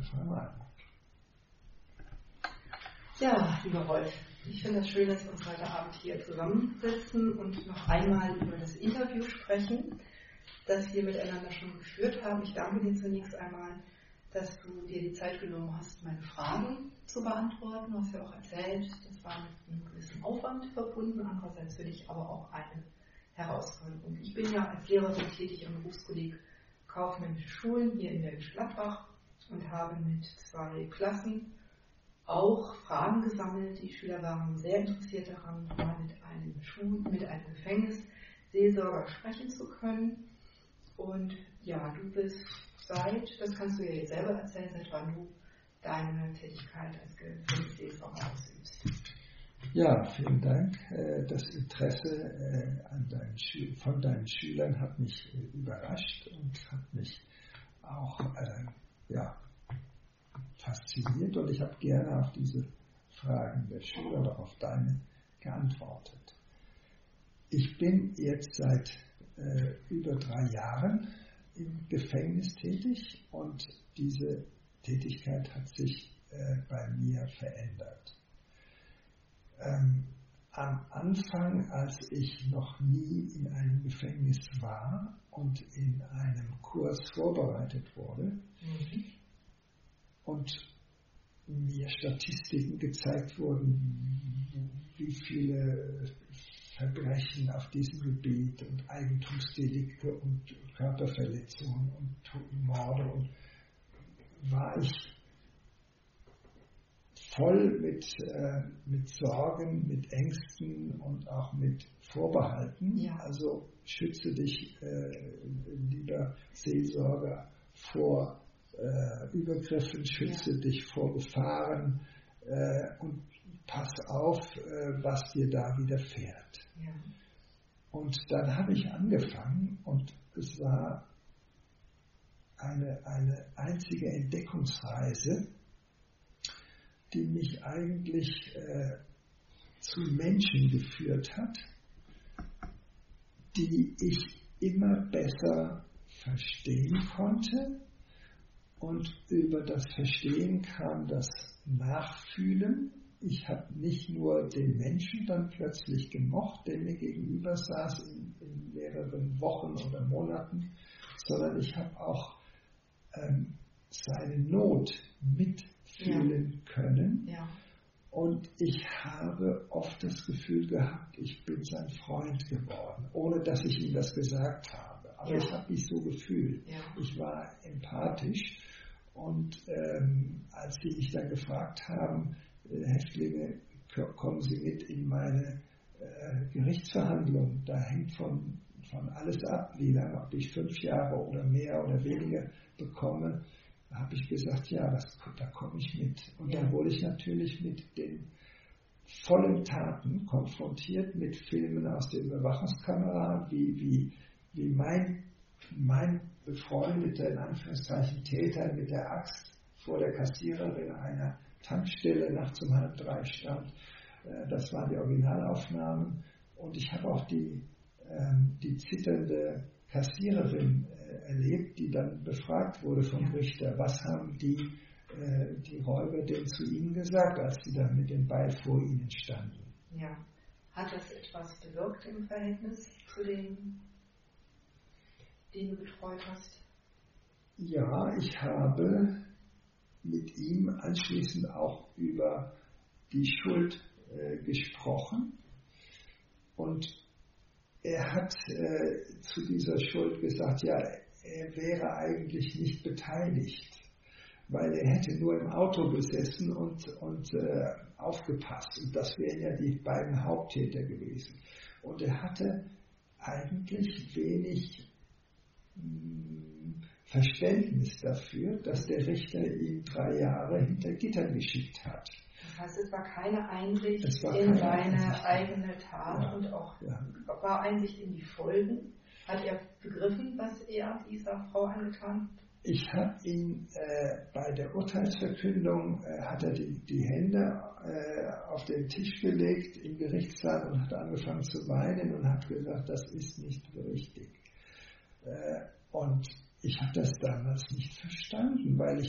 fang an. Ja, lieber Rolf, ich finde es schön, dass wir uns heute Abend hier zusammensitzen und noch einmal über das Interview sprechen, das wir miteinander schon geführt haben. Ich danke dir zunächst einmal, dass du dir die Zeit genommen hast, meine Fragen zu beantworten. Du hast ja auch erzählt, das war mit einem gewissen Aufwand verbunden, andererseits für dich aber auch eine Herausforderung. Ich bin ja als Lehrerin tätig am Berufskolleg Kaufmännische Schulen hier in Bergisch-Gladbach und habe mit 2 Klassen auch Fragen gesammelt. Die Schüler waren sehr interessiert daran, mal mit einem Gefängnisseelsorger sprechen zu können. Und ja, du bist das kannst du ja jetzt selber erzählen, seit wann du deine Tätigkeit als Gefängnisseelsorger ausübst. Ja, vielen Dank. Das Interesse von deinen Schülern hat mich überrascht und hat mich auch fasziniert, und ich habe gerne auf diese Fragen der Schüler oder auf deine geantwortet. Ich bin jetzt seit über 3 Jahren im Gefängnis tätig, und diese Tätigkeit hat sich bei mir verändert. Am Anfang, als ich noch nie in einem Gefängnis war und in einem Kurs vorbereitet wurde, und mir Statistiken gezeigt wurden, wie viele Verbrechen auf diesem Gebiet und Eigentumsdelikte und Körperverletzungen und Morde, und war ich voll mit Sorgen, mit Ängsten und auch mit Vorbehalten. Ja. Also schütze dich, lieber Seelsorger, vor Übergriffen, schütze dich vor Gefahren und pass auf, was dir da widerfährt. Ja. Und dann habe ich angefangen, und es war eine einzige Entdeckungsreise, die mich eigentlich zu Menschen geführt hat, die ich immer besser verstehen konnte. Und über das Verstehen kam das Nachfühlen. Ich habe nicht nur den Menschen dann plötzlich gemocht, der mir gegenüber saß in mehreren Wochen oder Monaten, sondern ich habe auch seine Not mitfühlen können. Ja. Und ich habe oft das Gefühl gehabt, ich bin sein Freund geworden, ohne dass ich ihm das gesagt habe. Aber ich habe mich so gefühlt. Ja. Ich war empathisch. Und als sie mich dann gefragt haben, Häftlinge, kommen Sie mit in meine Gerichtsverhandlung, da hängt von alles ab, wie lange, ob ich 5 Jahre oder mehr oder weniger bekomme, habe ich gesagt, ja, da komme ich mit. Und dann wurde ich natürlich mit den vollen Taten konfrontiert, mit Filmen aus der Überwachungskamera, wie mein befreundeter, in Anführungszeichen, Täter mit der Axt vor der Kassiererin einer Tankstelle nachts um 2:30 stand. Das waren die Originalaufnahmen. Und ich habe auch die zitternde Kassiererin erlebt, die dann befragt wurde vom Richter. Was haben die Räuber denn zu ihnen gesagt, als sie dann mit dem Beil vor ihnen standen? Ja. Hat das etwas bewirkt im Verhältnis zu den du betreut hast? Ja, ich habe mit ihm anschließend auch über die Schuld gesprochen, und er hat zu dieser Schuld gesagt, ja, er wäre eigentlich nicht beteiligt, weil er hätte nur im Auto gesessen und aufgepasst, und das wären ja die beiden Haupttäter gewesen. Und er hatte eigentlich wenig Verständnis dafür, dass der Richter ihn 3 Jahre hinter Gittern geschickt hat. Das heißt, es war keine Einsicht in seine eigene Tat und auch war Einsicht in die Folgen. Hat er begriffen, was er dieser Frau angetan hat? Ich habe ihn bei der Urteilsverkündung, hat er die Hände auf den Tisch gelegt im Gerichtssaal und hat angefangen zu weinen und hat gesagt, das ist nicht richtig. Und ich habe das damals nicht verstanden, weil ich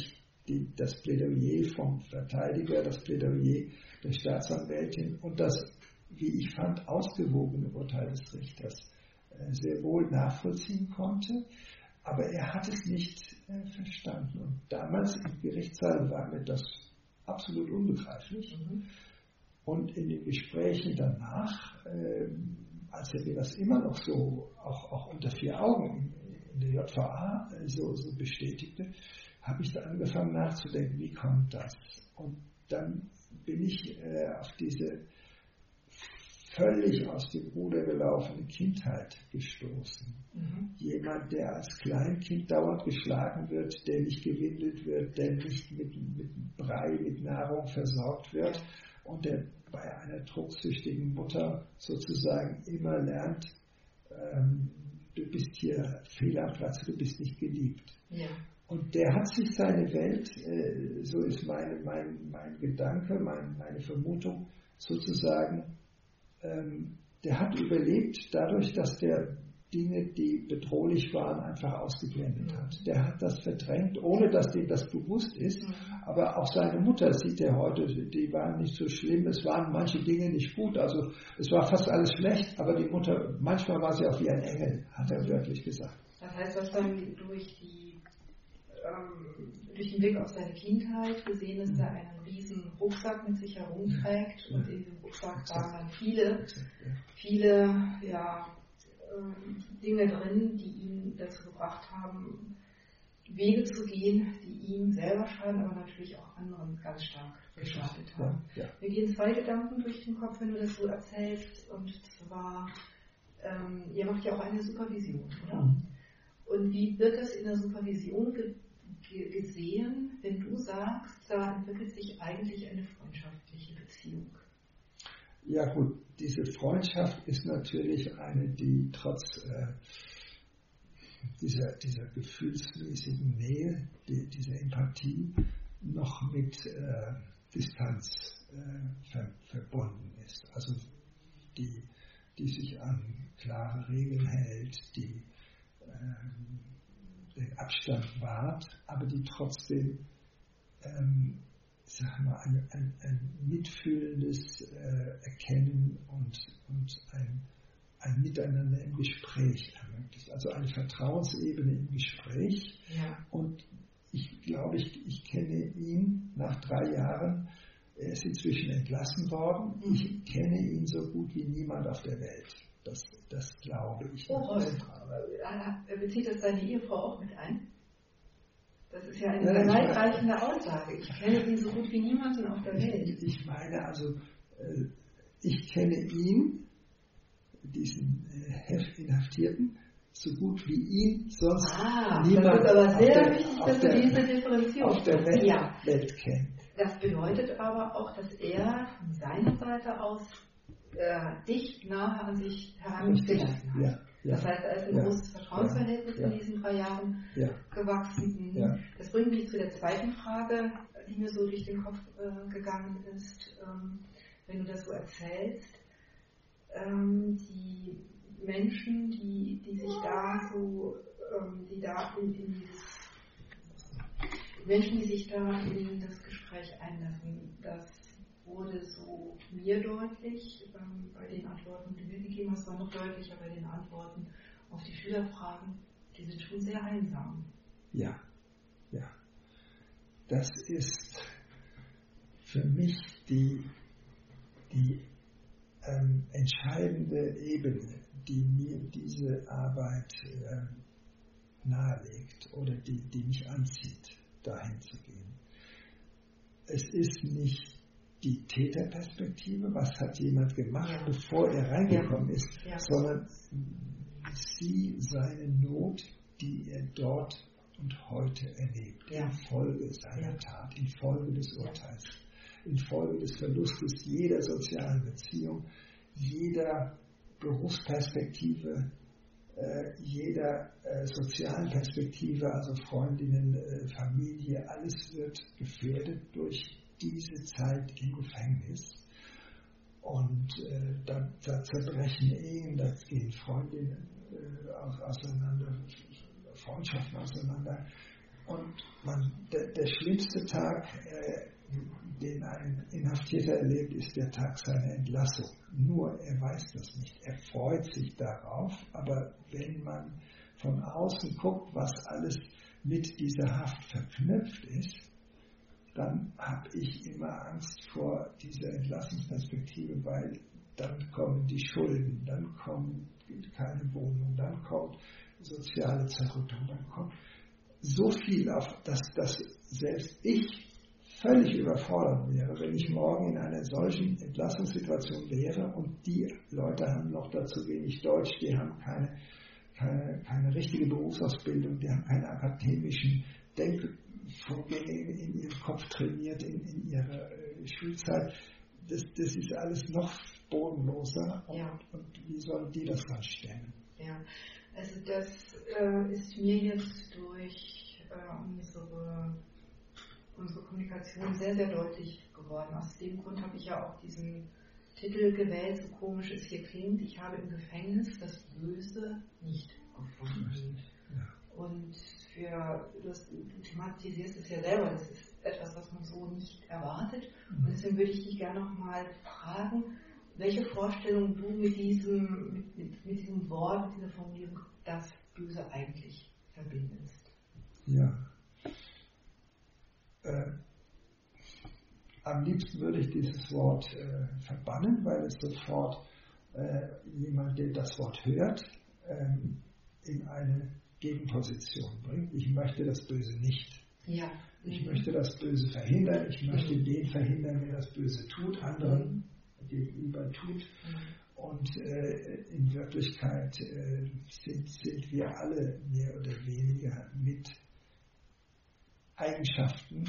das Plädoyer vom Verteidiger, das Plädoyer der Staatsanwältin und das, wie ich fand, ausgewogene Urteil des Richters sehr wohl nachvollziehen konnte. Aber er hat es nicht verstanden. Und damals im Gerichtssaal war mir das absolut unbegreiflich. Und in den Gesprächen danach, als er mir das immer noch so, auch unter vier Augen in der JVA so bestätigte, habe ich da angefangen nachzudenken, wie kommt das? Und dann bin ich auf diese völlig aus dem Ruder gelaufene Kindheit gestoßen. Jemand, der als Kleinkind dauernd geschlagen wird, der nicht gewindelt wird, der nicht mit Brei, mit Nahrung versorgt wird und der bei einer drucksüchtigen Mutter sozusagen immer lernt, du bist hier fehl am Platz, du bist nicht geliebt. Ja. Und der hat sich seine Welt, so ist mein Gedanke, meine Vermutung sozusagen, der hat überlebt dadurch, dass der Dinge, die bedrohlich waren, einfach ausgeblendet hat. Der hat das verdrängt, ohne dass dem das bewusst ist. Aber auch seine Mutter sieht er heute, die waren nicht so schlimm. Es waren manche Dinge nicht gut. Also es war fast alles schlecht, aber die Mutter, manchmal war sie auch wie ein Engel, hat er wörtlich gesagt. Das heißt, du hast dann durch den Blick auf seine Kindheit gesehen, dass er einen riesen Rucksack mit sich herumträgt und in dem Rucksack waren dann viele Dinge drin, die ihn dazu gebracht haben, Wege zu gehen, die ihm selber schaden, aber natürlich auch anderen ganz stark geschadet haben. Mir gehen zwei Gedanken durch den Kopf, wenn du das so erzählst, und zwar, ihr macht ja auch eine Supervision, oder? Und wie wird das in der Supervision gesehen, wenn du sagst, da entwickelt sich eigentlich eine freundschaftliche Beziehung? Ja gut, diese Freundschaft ist natürlich eine, die trotz dieser gefühlsmäßigen Nähe, dieser Empathie, noch mit Distanz verbunden ist. Also die sich an klare Regeln hält, die den Abstand wahrt, aber die trotzdem ein mitfühlendes Erkennen und ein Miteinander im Gespräch ermöglicht. Also eine Vertrauensebene im Gespräch. Ja. Und ich glaube, ich kenne ihn nach 3 Jahren. Er ist inzwischen entlassen worden. Ich kenne ihn so gut wie niemand auf der Welt. Das glaube ich. Bezieht das seine Ehefrau auch mit ein? Das ist ja eine sehr weitreichende Aussage. Ich kenne ihn so gut wie niemanden auf der Welt. Ich meine also, ich kenne ihn, diesen Inhaftierten, so gut wie ihn sonst niemand das ist aber sehr wichtig, dass du diese Differenzierung auf der Welt kennt. Das bedeutet aber auch, dass er von seiner Seite aus dich nahe an sich herangelassen hat. Ja. Das heißt, da ist ein großes Vertrauensverhältnis in diesen 3 Jahren gewachsen. Das bringt mich zu der zweiten Frage, die mir so durch den Kopf gegangen ist, wenn du das so erzählst. Die Menschen, die sich da so, Menschen, die sich da in das Gespräch einlassen, das wurde so mir deutlich, bei den Antworten, die du mir gegeben hast, war noch deutlicher bei den Antworten auf die Schülerfragen, die sind schon sehr einsam. Ja. Das ist für mich die entscheidende Ebene, die mir diese Arbeit nahelegt oder die mich anzieht, dahin zu gehen. Es ist nicht die Täterperspektive, was hat jemand gemacht, bevor er reingekommen ist, sondern seine Not, die er dort und heute erlebt, infolge seiner Tat, infolge des Urteils, infolge des Verlustes jeder sozialen Beziehung, jeder Berufsperspektive, jeder sozialen Perspektive, also Freundinnen, Familie, alles wird gefährdet durch diese Zeit im Gefängnis. Und da zerbrechen Ehen, da gehen Freundinnen auseinander, Freundschaften auseinander. Und der schlimmste Tag, den ein Inhaftierter erlebt, ist der Tag seiner Entlassung. Nur er weiß das nicht. Er freut sich darauf, aber wenn man von außen guckt, was alles mit dieser Haft verknüpft ist, dann habe ich immer Angst vor dieser Entlassungsperspektive, weil dann kommen die Schulden, dann kommt keine Wohnung, dann kommt soziale Zerrüttung, dann kommt so viel, auf dass selbst ich völlig überfordert wäre, wenn ich morgen in einer solchen Entlassungssituation wäre und die Leute haben noch dazu wenig Deutsch, die haben keine richtige Berufsausbildung, die haben keine akademischen Denkvorgänge in ihrem Kopf trainiert in ihrer Schulzeit. Das ist alles noch bodenloser und wie sollen die das dann stemmen? Ja, also das ist mir jetzt durch unsere Kommunikation sehr, sehr deutlich geworden. Aus dem Grund habe ich ja auch diesen Titel gewählt, so komisch es hier klingt. Ich habe im Gefängnis das Böse nicht gefunden. Ja. Und du thematisierst es ja selber, das ist etwas, was man so nicht erwartet. Und deswegen würde ich dich gerne nochmal fragen, welche Vorstellung du mit diesem Wort, mit dieser Formulierung, das Böse eigentlich verbindest. Ja. Am liebsten würde ich dieses Wort verbannen, weil es sofort jemand, der das Wort hört, in eine Gegenposition bringt. Ich möchte das Böse nicht. Ja. Ich möchte das Böse verhindern. Ich möchte den verhindern, der das Böse tut, anderen gegenüber tut. Und in Wirklichkeit sind wir alle mehr oder weniger mit Eigenschaften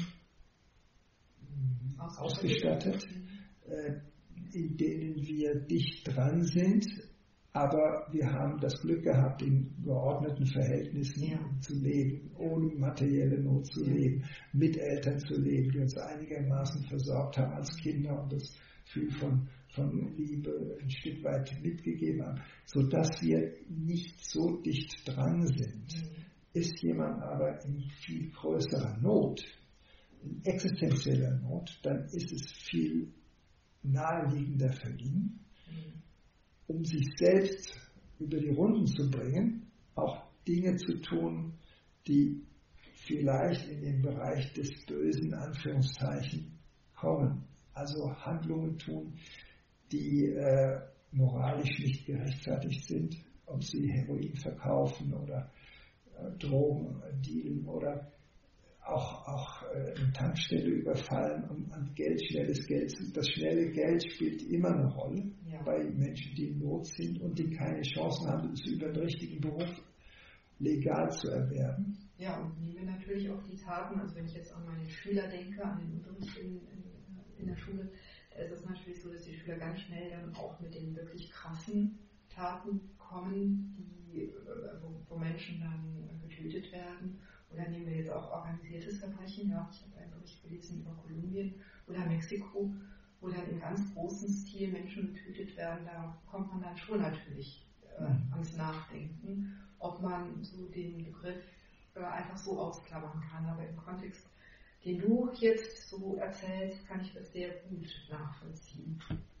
ausgestattet, in denen wir dicht dran sind, aber wir haben das Glück gehabt, in geordneten Verhältnissen zu leben, ohne materielle Not zu leben, mit Eltern zu leben, die uns einigermaßen versorgt haben als Kinder und das Gefühl von Liebe ein Stück weit mitgegeben haben, sodass wir nicht so dicht dran sind. Ist jemand aber in viel größerer Not, in existenzieller Not, dann ist es viel naheliegender für ihn, um sich selbst über die Runden zu bringen, auch Dinge zu tun, die vielleicht in den Bereich des Bösen, Anführungszeichen, kommen. Also Handlungen tun, die moralisch nicht gerechtfertigt sind, ob sie Heroin verkaufen oder Drogen dealen oder auch eine Tankstelle überfallen, um an schnelles Geld zu. Das schnelle Geld spielt immer eine Rolle bei Menschen, die in Not sind und die keine Chancen haben, es über den richtigen Beruf legal zu erwerben. Ja, und nehmen wir natürlich auch die Taten, also wenn ich jetzt an meine Schüler denke, an den Unterricht in der Schule, da ist es natürlich so, dass die Schüler ganz schnell dann auch mit den wirklich krassen Taten kommen, wo Menschen dann getötet werden. Oder nehmen wir jetzt auch organisiertes Verbrechen. Ja, ich habe einen Bericht gelesen über Kolumbien oder Mexiko, wo dann im ganz großen Stil Menschen getötet werden. Da kommt man dann schon natürlich ans Nachdenken, ob man so den Begriff einfach so ausklammern kann. Aber im Kontext, den du jetzt so erzählst, kann ich das sehr gut nachvollziehen.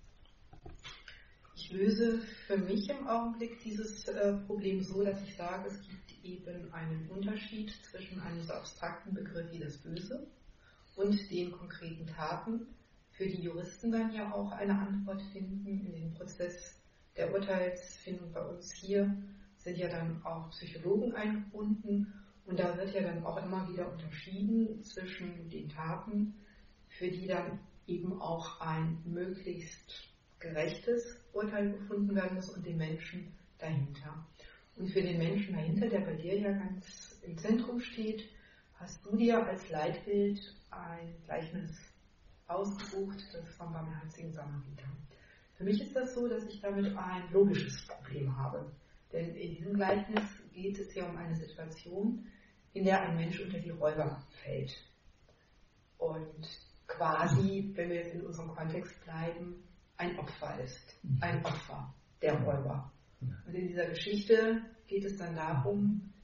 Ich löse für mich im Augenblick dieses Problem so, dass ich sage, es gibt eben einen Unterschied zwischen einem so abstrakten Begriff wie das Böse und den konkreten Taten, für die Juristen dann ja auch eine Antwort finden. In den Prozess der Urteilsfindung bei uns hier sind ja dann auch Psychologen eingebunden und da wird ja dann auch immer wieder unterschieden zwischen den Taten, für die dann eben auch ein möglichst gerechtes Urteil gefunden werden muss und den Menschen dahinter. Und für den Menschen dahinter, der bei dir ja ganz im Zentrum steht, hast du dir als Leitbild ein Gleichnis ausgesucht, das vom barmherzigen Samariter. Für mich ist das so, dass ich damit ein logisches Problem habe. Denn in diesem Gleichnis geht es ja um eine Situation, in der ein Mensch unter die Räuber fällt. Und quasi, wenn wir jetzt in unserem Kontext bleiben, ein Opfer ist. Ein Opfer der Räuber. Und in dieser Geschichte geht es dann darum,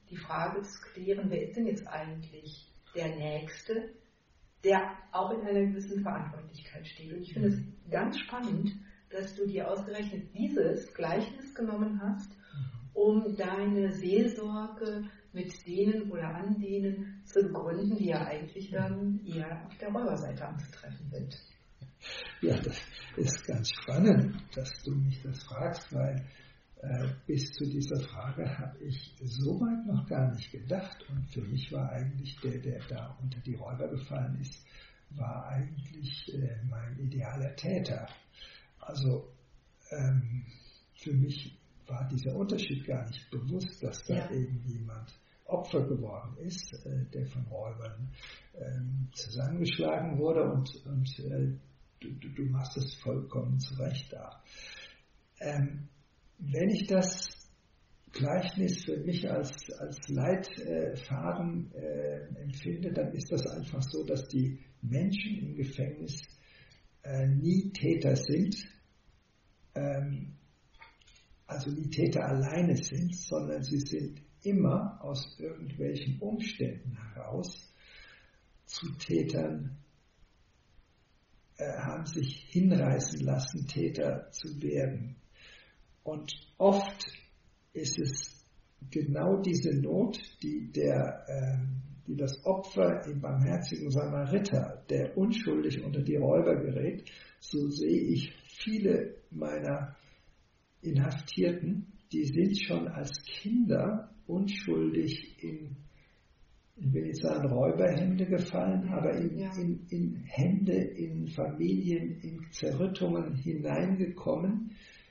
die Frage zu klären, wer ist denn jetzt eigentlich der Nächste, der auch in einer gewissen Verantwortlichkeit steht. Und ich finde es ganz spannend, dass du dir ausgerechnet dieses Gleichnis genommen hast, um deine Seelsorge mit denen oder an denen zu begründen, die ja eigentlich dann eher auf der Räuberseite anzutreffen sind. Ja, das ist ganz spannend, dass du mich das fragst, weil bis zu dieser Frage habe ich so weit noch gar nicht gedacht. Und für mich war eigentlich der da unter die Räuber gefallen ist, war eigentlich mein idealer Täter. Also für mich war dieser Unterschied gar nicht bewusst, dass da irgendjemand Opfer geworden ist, der von Räubern zusammengeschlagen wurde und du machst es vollkommen zu Recht da. Wenn ich das Gleichnis für mich als Leitfaden empfinde, dann ist das einfach so, dass die Menschen im Gefängnis nie Täter sind, also nie Täter alleine sind, sondern sie sind immer aus irgendwelchen Umständen heraus zu Tätern, haben sich hinreißen lassen, Täter zu werden. Und oft ist es genau diese Not, die das Opfer im barmherzigen Samariter, der unschuldig unter die Räuber gerät, so sehe ich viele meiner Inhaftierten, die sind schon als Kinder unschuldig in ich will nicht sagen Räuberhände gefallen, aber in Hände, in Familien, in Zerrüttungen hineingekommen,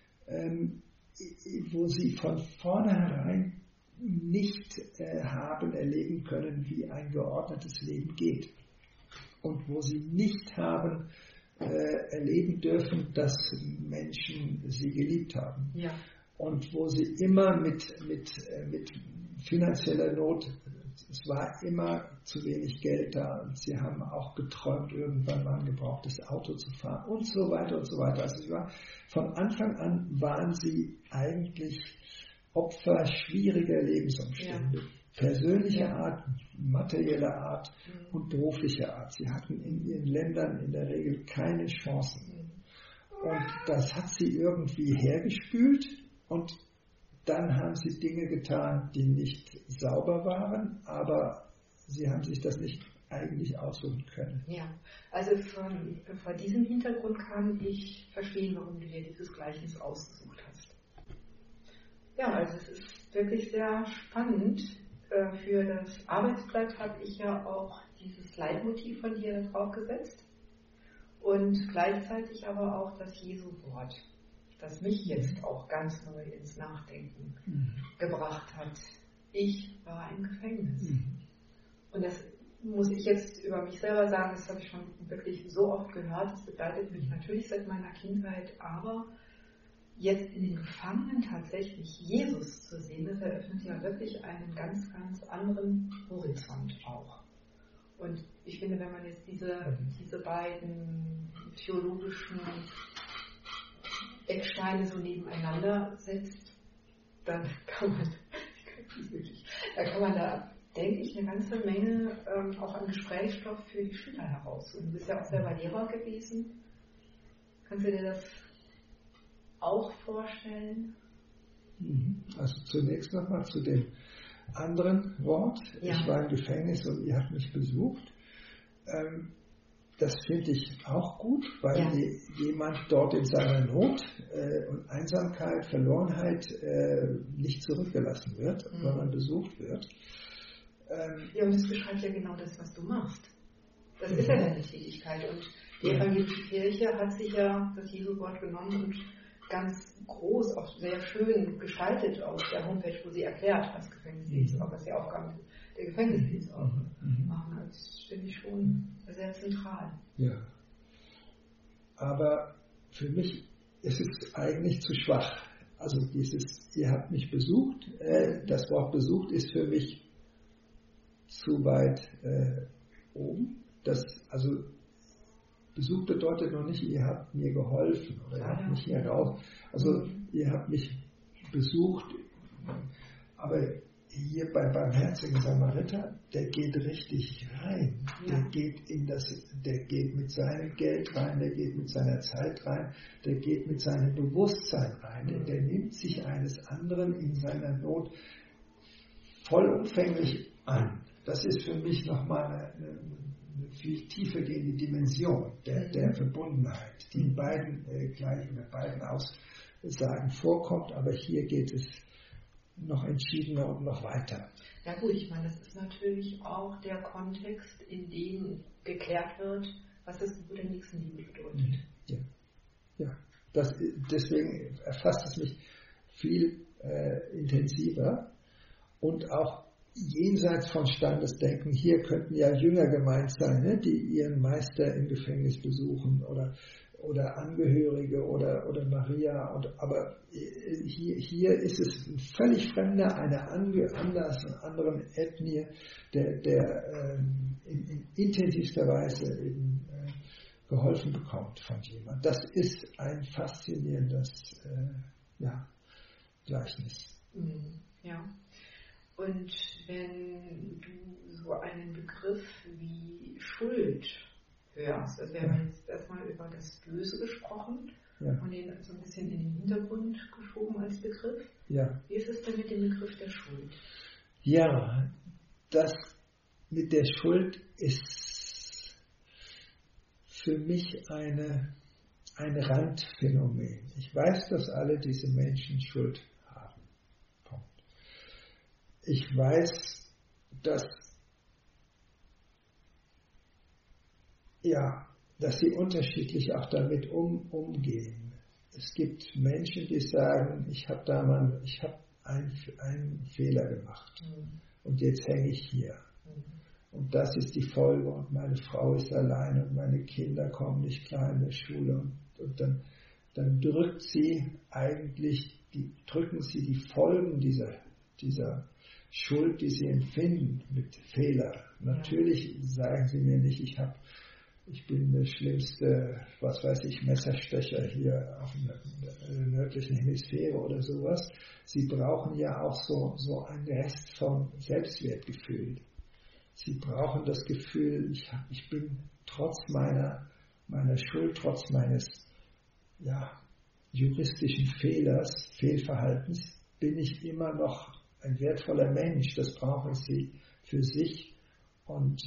wo sie von vornherein nicht haben erleben können, wie ein geordnetes Leben geht. Und wo sie nicht haben erleben dürfen, dass Menschen sie geliebt haben. Ja. Und wo sie immer mit finanzieller Not, es war immer zu wenig Geld da und sie haben auch geträumt, irgendwann mal ein gebrauchtes Auto zu fahren und so weiter und so weiter. Also von Anfang an waren sie eigentlich Opfer schwieriger Lebensumstände. Ja. Persönlicher Art, materieller Art und beruflicher Art. Sie hatten in ihren Ländern in der Regel keine Chancen. Und das hat sie irgendwie hergespült und dann haben sie Dinge getan, die nicht sauber waren, aber sie haben sich das nicht eigentlich aussuchen können. Ja, also vor diesem Hintergrund kann ich verstehen, warum du dir dieses Gleichnis ausgesucht hast. Ja, also es ist wirklich sehr spannend. Für das Arbeitsblatt habe ich ja auch dieses Leitmotiv von dir drauf gesetzt und gleichzeitig aber auch das Jesu-Wort, das mich jetzt auch ganz neu ins Nachdenken gebracht hat. Ich war im Gefängnis. Und das muss ich jetzt über mich selber sagen, das habe ich schon wirklich so oft gehört, das begleitet mich natürlich seit meiner Kindheit, aber jetzt in den Gefangenen tatsächlich Jesus zu sehen, das eröffnet ja wirklich einen ganz, ganz anderen Horizont auch. Und ich finde, wenn man jetzt diese beiden theologischen Ecksteine so nebeneinander setzt, dann kann man da, denke ich, eine ganze Menge auch an Gesprächsstoff für die Schüler herausholen. Du bist ja auch selber Lehrer gewesen. Kannst du dir das auch vorstellen? Also zunächst nochmal zu dem anderen Wort. Ja. Ich war im Gefängnis und ihr habt mich besucht. Das finde ich auch gut, weil jemand dort in seiner Not und Einsamkeit, Verlorenheit nicht zurückgelassen wird, sondern besucht wird. Und das beschreibt ja genau das, was du machst. Das ist ja deine Tätigkeit. Und die evangelische Kirche hat sich ja das Jesu-Wort genommen und ganz groß, auch sehr schön gestaltet auf der Homepage, wo sie erklärt, was Gefängnisdienst, auch was die Aufgaben der Gefängnisdienst auch machen. Das finde ich schon sehr zentral. Ja. Aber für mich ist es eigentlich zu schwach. Also ihr habt mich besucht, das Wort besucht ist für mich zu weit oben. Besuch bedeutet noch nicht, ihr habt mir geholfen oder ihr habt mich hier raus. Also ihr habt mich besucht, aber hier bei Barmherzigen Samariter, der geht richtig rein. Ja. Der geht mit seinem Geld rein, der geht mit seiner Zeit rein, der geht mit seinem Bewusstsein rein. Der nimmt sich eines anderen in seiner Not vollumfänglich an. Das ist für mich nochmal eine viel tiefer gehende Dimension der Verbundenheit, die in beiden gleich oder beiden Aussagen vorkommt, aber hier geht es noch entschiedener und noch weiter. Ja gut, ich meine, das ist natürlich auch der Kontext, in dem geklärt wird, was das Gebot der Nächstenliebe bedeutet. Ja. Deswegen erfasst es mich viel intensiver und auch jenseits von Standesdenken. Hier könnten ja Jünger gemeint sein, ne, die ihren Meister im Gefängnis besuchen oder Angehörige oder Maria. Aber hier ist es ein völlig Fremder, einer anderen Ethnie, der in intensivster Weise eben geholfen bekommt von jemandem. Das ist ein faszinierendes Gleichnis. Ja. Und wenn du so einen Begriff wie Schuld hörst, also wir haben jetzt erstmal über das Böse gesprochen und den so ein bisschen in den Hintergrund geschoben als Begriff. Ja. Wie ist es denn mit dem Begriff der Schuld? Ja, das mit der Schuld ist für mich ein Randphänomen. Ich weiß, dass alle diese Menschen Schuld haben. Punkt. Ich weiß, dass sie unterschiedlich auch damit umgehen. Es gibt Menschen, die sagen, ich habe einen Fehler gemacht und jetzt hänge ich hier. Und das ist die Folge und meine Frau ist allein und meine Kinder kommen nicht klar in der Schule und dann drücken sie die Folgen dieser Schuld, die sie empfinden, mit Fehler. Natürlich sagen sie mir nicht, ich bin der schlimmste, Messerstecher hier auf der nördlichen Hemisphäre oder sowas. Sie brauchen ja auch so einen Rest von Selbstwertgefühl. Sie brauchen das Gefühl, ich bin trotz meiner Schuld, trotz meines juristischen Fehlverhaltens, bin ich immer noch ein wertvoller Mensch. Das brauchen sie für sich und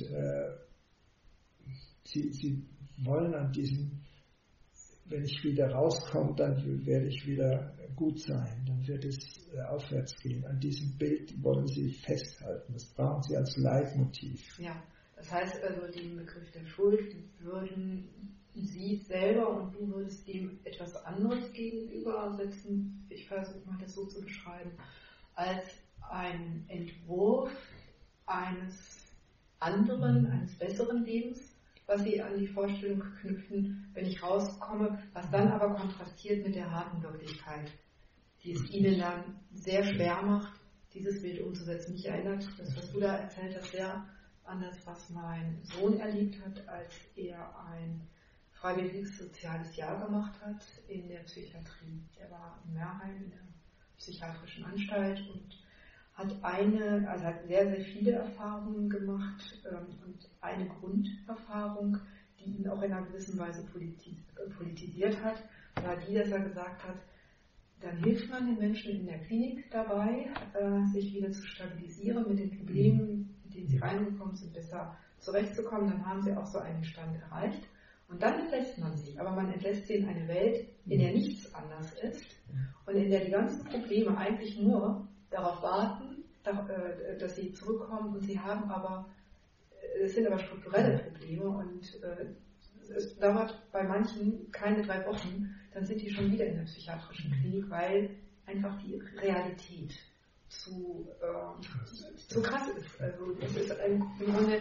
Sie wollen an diesem, wenn ich wieder rauskomme, dann werde ich wieder gut sein, dann wird es aufwärts gehen. An diesem Bild wollen Sie festhalten. Das brauchen Sie als Leitmotiv. Ja, das heißt also, den Begriff der Schuld würden Sie selber und du würdest dem etwas anderes gegenübersetzen, ich versuche mal das so zu beschreiben, als ein Entwurf eines besseren Lebens, was sie an die Vorstellung knüpfen, wenn ich rauskomme, was dann aber kontrastiert mit der harten Wirklichkeit, die es ihnen dann sehr schwer macht, dieses Bild umzusetzen. Mich erinnert das, was du da erzählt hast, sehr an das, was mein Sohn erlebt hat, als er ein freiwilliges soziales Jahr gemacht hat in der Psychiatrie. Er war in Merheim in der psychiatrischen Anstalt und hat sehr, sehr viele Erfahrungen gemacht und eine Grunderfahrung, die ihn auch in einer gewissen Weise politisiert hat, war die, dass er gesagt hat, dann hilft man den Menschen in der Klinik dabei, sich wieder zu stabilisieren, mit den Problemen, mit denen sie reingekommen sind, besser zurechtzukommen. Dann haben sie auch so einen Stand erreicht. Und dann entlässt man sie. Aber man entlässt sie in eine Welt, in der nichts anders ist und in der die ganzen Probleme eigentlich nur darauf warten, dass sie zurückkommen und es sind aber strukturelle Probleme und es dauert bei manchen keine 3 Wochen, dann sind die schon wieder in der psychiatrischen Klinik, weil einfach die Realität zu krass ist. Also es ist im Grunde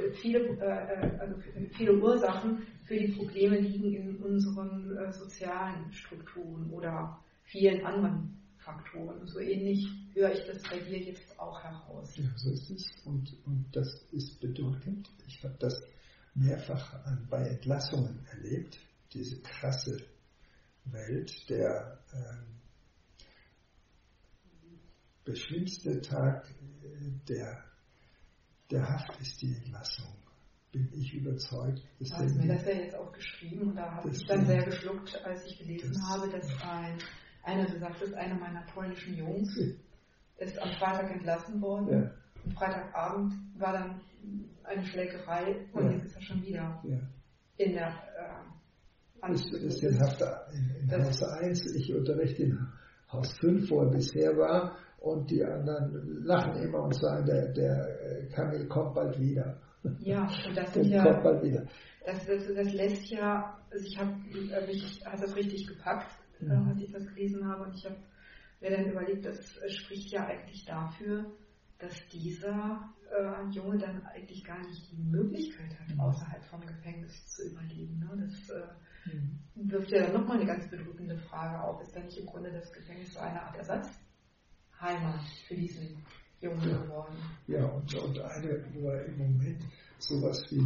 viele Ursachen für die Probleme liegen in unseren sozialen Strukturen oder vielen anderen Faktoren. So ähnlich höre ich das bei dir jetzt auch heraus. Ja, so ist es. Und das ist bedrückend. Ich habe das mehrfach bei Entlassungen erlebt. Diese krasse Welt, der schlimmste Tag der Haft ist die Entlassung. Bin ich überzeugt. Du hast mir das ja jetzt auch geschrieben und da habe ich dann sehr geschluckt, als ich gelesen habe, dass du sagtest, einer meiner polnischen Jungs ist am Freitag entlassen worden. Ja. Und Freitagabend war dann eine Schlägerei und jetzt ist er schon wieder in der ist in Haft in Haus 1, ich unterrichte in Haus 5, wo er bisher war, und die anderen lachen immer und sagen, der Kamil kommt bald wieder. Ja, und das sind kommt bald wieder. Das lässt ja, also ich habe das richtig gepackt, als ich das gelesen habe, und ich habe mir dann überlegt, das spricht ja eigentlich dafür, dass dieser Junge dann eigentlich gar nicht die Möglichkeit hat, außerhalb vom Gefängnis zu überleben. Ne? Das wirft ja dann nochmal eine ganz bedrückende Frage auf. Ist da nicht im Grunde das Gefängnis so eine Art Ersatzheimat für diesen Jungen geworden? Ja, und eine, wo er im Moment sowas wie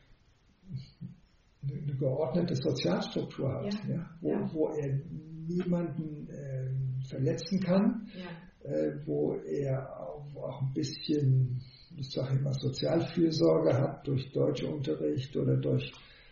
eine geordnete Sozialstruktur hat, wo er niemanden verletzen kann, wo er auch ein bisschen, ich sage immer, Sozialfürsorge hat durch Deutschunterricht oder durch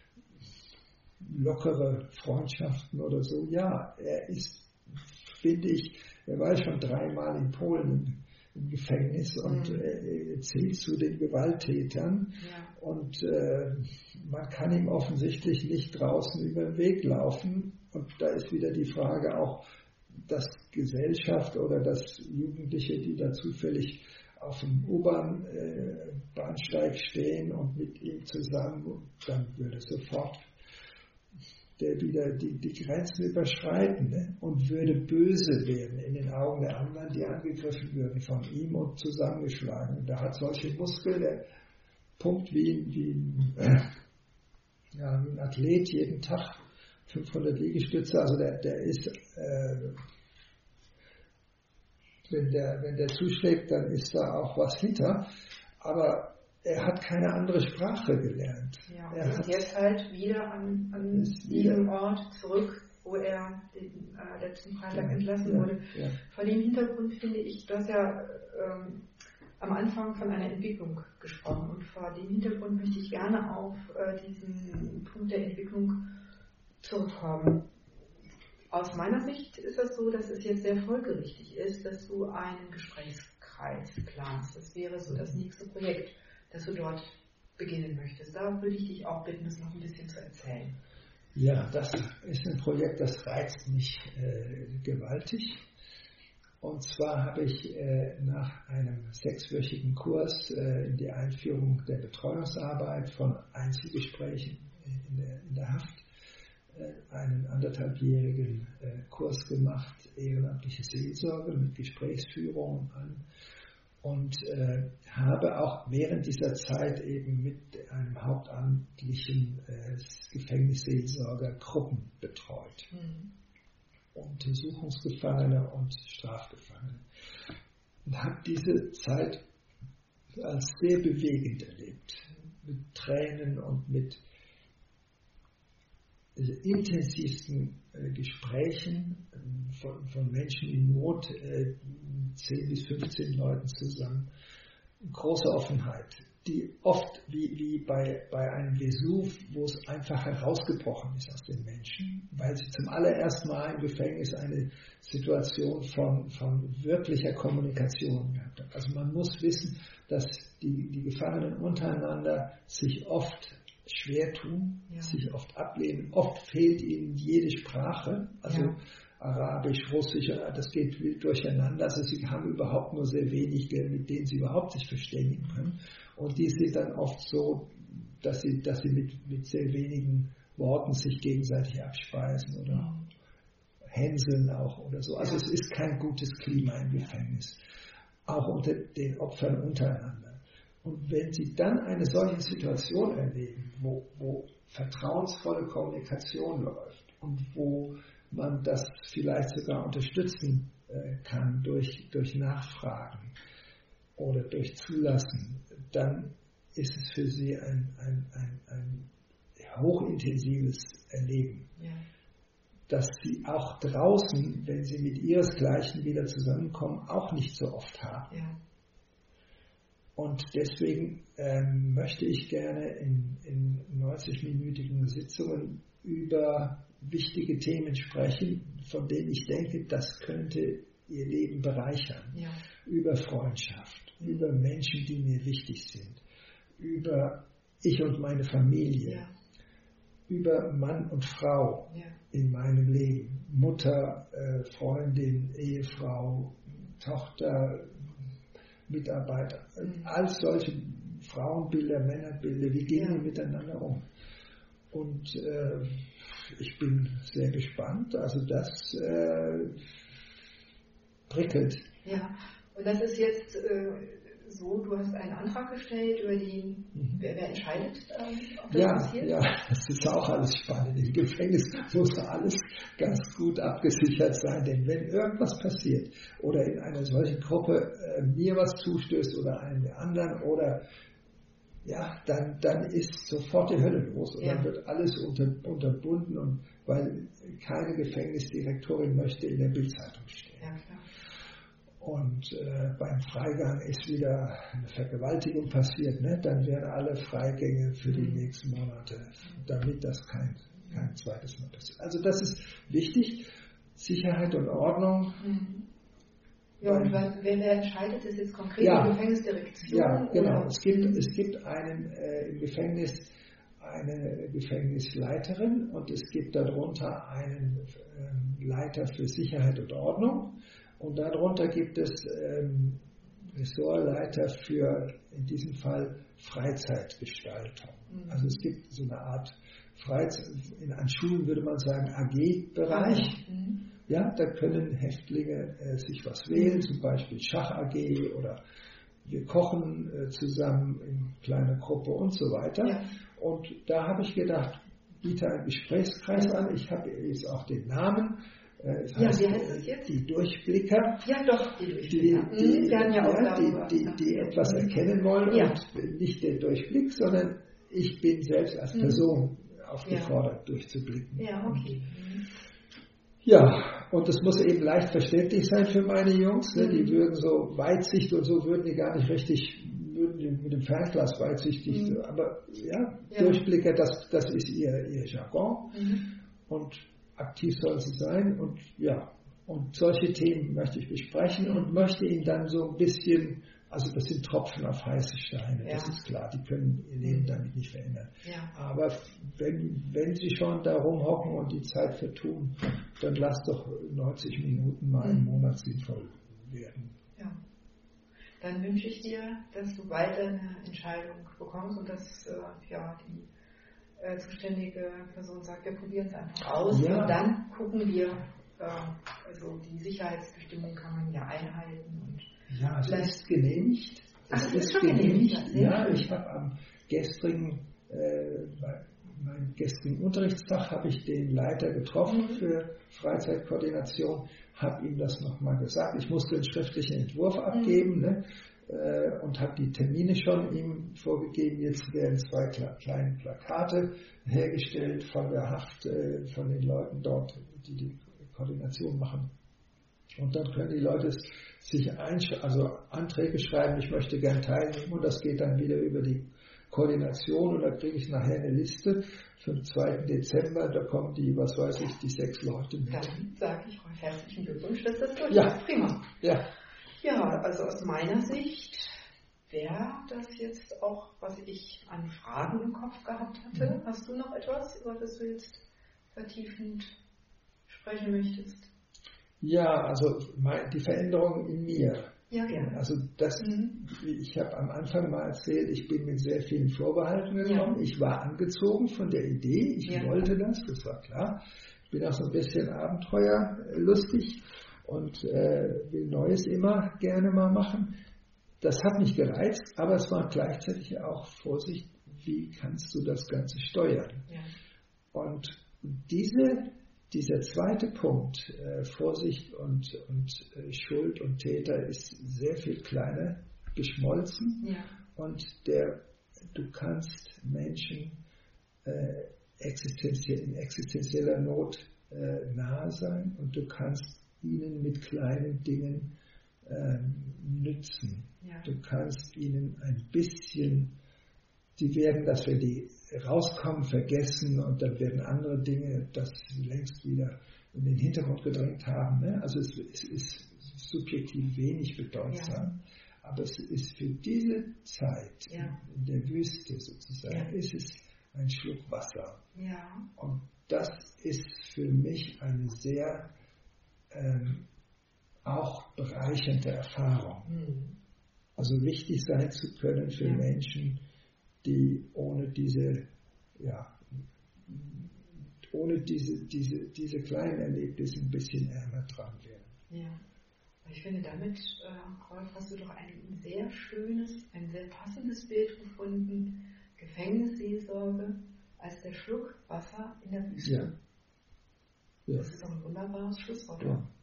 lockere Freundschaften oder so. Ja, er ist, finde ich, er war schon 3-mal in Polen im Gefängnis und zählt zu den Gewalttätern. Ja. Und man kann ihm offensichtlich nicht draußen über den Weg laufen. Und da ist wieder die Frage auch, dass Gesellschaft oder dass Jugendliche, die da zufällig auf dem U-Bahn-Bahnsteig stehen und mit ihm zusammen, dann würde sofort der wieder die Grenzen überschreiten, ne? Und würde böse werden in den Augen der anderen, die angegriffen würden von ihm und zusammengeschlagen. Und der hat solche Muskeln, der pumpt wie ein Athlet jeden Tag 500 Liegestütze, also der ist, wenn der zuschlägt, dann ist da auch was hinter, aber er hat keine andere Sprache gelernt. Ja, er ist jetzt halt wieder an diesem Ort zurück, wo er letzten Freitag entlassen wurde. Ja. Vor dem Hintergrund finde ich, du hast ja am Anfang von einer Entwicklung gesprochen, und vor dem Hintergrund möchte ich gerne auf diesen Punkt der Entwicklung zurückkommen. Aus meiner Sicht ist es so, dass es jetzt sehr folgerichtig ist, dass du einen Gesprächskreis planst. Das wäre so das nächste Projekt, dass du dort beginnen möchtest. Da würde ich dich auch bitten, das noch ein bisschen zu erzählen. Ja, das ist ein Projekt, das reizt mich gewaltig. Und zwar habe ich nach einem 6-wöchigen Kurs in die Einführung der Betreuungsarbeit von Einzelgesprächen in der Haft einen 1,5-jährigen Kurs gemacht, ehrenamtliche Seelsorge mit Gesprächsführung an. Und habe auch während dieser Zeit eben mit einem hauptamtlichen Gefängnisseelsorger Gruppen betreut. Untersuchungsgefangene und Strafgefangene. Und habe diese Zeit als sehr bewegend erlebt. Mit Tränen und mit intensivsten Gesprächen von Menschen in Not, 10 bis 15 Leuten zusammen. Große Offenheit, die oft wie bei einem Vesuv, wo es einfach herausgebrochen ist aus den Menschen, weil sie zum allerersten Mal im Gefängnis eine Situation von wirklicher Kommunikation gehabt haben. Also man muss wissen, dass die Gefangenen untereinander sich oft schwer tun, sich oft ablehnen. Oft fehlt ihnen jede Sprache, also Arabisch, Russisch, das geht wild durcheinander. Also sie haben überhaupt nur sehr wenige, mit denen sie überhaupt sich verständigen können. Und die sind dann oft so, dass sie mit sehr wenigen Worten sich gegenseitig abspeisen oder hänseln auch oder so. Also es ist kein gutes Klima im Gefängnis, auch unter den Opfern untereinander. Und wenn Sie dann eine solche Situation erleben, wo vertrauensvolle Kommunikation läuft und wo man das vielleicht sogar unterstützen kann durch Nachfragen oder durch Zulassen, dann ist es für Sie ein hochintensives Erleben. Ja. Dass Sie auch draußen, wenn Sie mit Ihresgleichen wieder zusammenkommen, auch nicht so oft haben. Ja. Und deswegen möchte ich gerne in 90-minütigen Sitzungen über wichtige Themen sprechen, von denen ich denke, das könnte ihr Leben bereichern. Ja. Über Freundschaft, über Menschen, die mir wichtig sind, über ich und meine Familie, ja. Über Mann und Frau in meinem Leben, Mutter, Freundin, Ehefrau, Tochter, Mitarbeiter, all solche Frauenbilder, Männerbilder, wie gehen wir miteinander um? Und ich bin sehr gespannt, also das prickelt. Ja, und das ist jetzt so, du hast einen Antrag gestellt, über den, wer entscheidet, ob das passiert? Ja, das ist auch alles spannend. Im Gefängnis muss alles ganz gut abgesichert sein, denn wenn irgendwas passiert oder in einer solchen Gruppe mir was zustößt oder einem der anderen oder dann ist sofort die Hölle los und dann wird alles unterbunden und weil keine Gefängnisdirektorin möchte in der Bildzeitung stehen. Ja, klar. Und beim Freigang ist wieder eine Vergewaltigung passiert, ne? Dann wären alle Freigänge für die nächsten Monate, damit das kein zweites Mal passiert. Also das ist wichtig, Sicherheit und Ordnung. Ja, und wer entscheidet das jetzt konkret? Die Gefängnisdirektion? Ja, genau. Es gibt im Gefängnis eine Gefängnisleiterin und es gibt darunter einen Leiter für Sicherheit und Ordnung. Und darunter gibt es Ressortleiter für, in diesem Fall, Freizeitgestaltung. Also es gibt so eine Art an Schulen würde man sagen AG-Bereich. Ja, da können Häftlinge sich was wählen, zum Beispiel Schach-AG oder wir kochen zusammen in kleiner Gruppe und so weiter. Ja. Und da habe ich gedacht, biete einen Gesprächskreis an. Ich habe jetzt auch den Namen. Wie heißt es jetzt? Die Durchblicker. Ja, doch, die Durchblicker. Die etwas erkennen wollen und nicht der Durchblick, sondern ich bin selbst als Person aufgefordert, durchzublicken. Ja, okay. Ja, und das muss eben leicht verständlich sein für meine Jungs. Ne? Die würden so Weitsicht und so würden die gar nicht richtig, würden mit dem Fernglas weitsichtig, aber Durchblicker, das ist ihr Jargon. Und aktiv soll sie sein und solche Themen möchte ich besprechen und möchte ihnen dann so ein bisschen, also das sind Tropfen auf heiße Steine, das ist klar, die können ihr Leben damit nicht verändern. Ja. Aber wenn sie schon da rumhocken und die Zeit vertun, dann lass doch 90 Minuten mal im Monat sinnvoll werden. Ja. Dann wünsche ich dir, dass du bald eine Entscheidung bekommst und dass die zuständige Person sagt, wir probieren es einfach aus und dann gucken wir, also die Sicherheitsbestimmung kann man ja einhalten. Und es ist genehmigt. Es ist schon genehmigt. Ja, ich habe am meinem gestrigen Unterrichtstag habe ich den Leiter getroffen für Freizeitkoordination, habe ihm das nochmal gesagt. Ich musste einen schriftlichen Entwurf abgeben, ne? Und habe die Termine schon ihm vorgegeben. Jetzt werden 2 kleine Plakate hergestellt von der Haft, von den Leuten dort, die Koordination machen. Und dann können die Leute sich Anträge schreiben, ich möchte gern teilnehmen und das geht dann wieder über die Koordination und da kriege ich nachher eine Liste für den 2. Dezember, da kommen die 6 Leute mit. Dann sage ich herzlichen Glückwunsch, dass das durch ist. Prima. Ja, also aus meiner Sicht wäre das jetzt auch, was ich an Fragen im Kopf gehabt hatte. Hast du noch etwas, über das du jetzt vertiefend sprechen möchtest? Ja, also die Veränderung in mir. Ja, gerne. Also ich habe am Anfang mal erzählt, ich bin mit sehr vielen Vorbehalten gekommen. Ja. Ich war angezogen von der Idee, ich wollte das war klar. Ich bin auch so ein bisschen abenteuerlustig und will Neues immer gerne mal machen. Das hat mich gereizt, aber es war gleichzeitig auch Vorsicht, wie kannst du das Ganze steuern? Ja. Und dieser zweite Punkt, Vorsicht und Schuld und Täter, ist sehr viel kleiner geschmolzen. Ja. Und du kannst Menschen in existenzieller Not nahe sein und du kannst ihnen mit kleinen Dingen nützen. Ja. du kannst ihnen ein bisschen, die werden, dass wir die rauskommen, vergessen und dann werden andere Dinge das längst wieder in den Hintergrund gedrängt haben. Ne? Also es ist subjektiv wenig bedeutsam, aber es ist für diese Zeit in der Wüste sozusagen, ist es ein Schluck Wasser. Ja. Und das ist für mich eine sehr auch bereichernde Erfahrung. Also wichtig sein zu können für Menschen, die ohne diese kleinen Erlebnisse ein bisschen ärmer dran wären. Ja, ich finde damit, Rolf, hast du doch ein sehr schönes, ein sehr passendes Bild gefunden. Gefängnisseelsorge als der Schluck Wasser in der Wüste. Ja. Das ist doch ein wunderbares Schlusswort.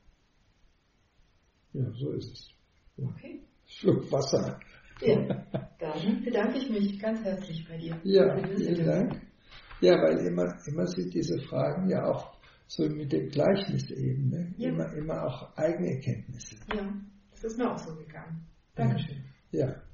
Ja, so ist es. Ja. Okay. Schluck Wasser. Ja, dann bedanke ich mich ganz herzlich bei dir. Ja, vielen Dank. Ja, weil immer sind diese Fragen ja auch so mit dem Gleichnis eben, ne? Immer auch eigene Erkenntnisse. Ja, das ist mir auch so gegangen. Dankeschön. Ja.